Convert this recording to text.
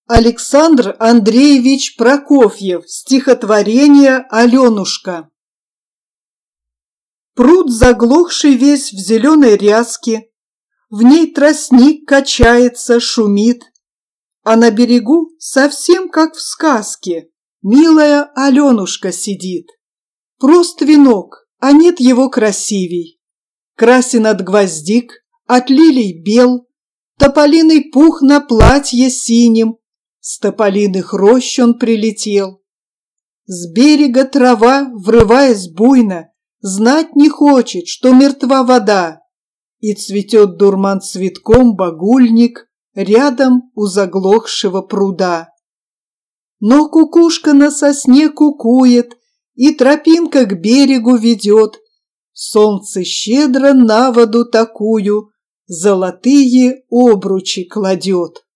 Александр Андреевич Прокофьев. Стихотворение «Аленушка». Пруд, заглохший весь в зеленой ряске, в ней тростник качается, шумит, а на берегу, совсем как в сказке, милая Аленушка сидит. Прост венок, а нет его красивей. Красен от гвоздик, от лилий бел, тополиный пух на платье синим, с тополиных рощ он прилетел. С берега трава, врываясь буйно, знать не хочет, что мертва вода, и цветет дурман цветком багульник рядом у заглохшего пруда. Но кукушка на сосне кукует, и тропинка к берегу ведет, солнце щедро на воду такую золотые обручи кладет.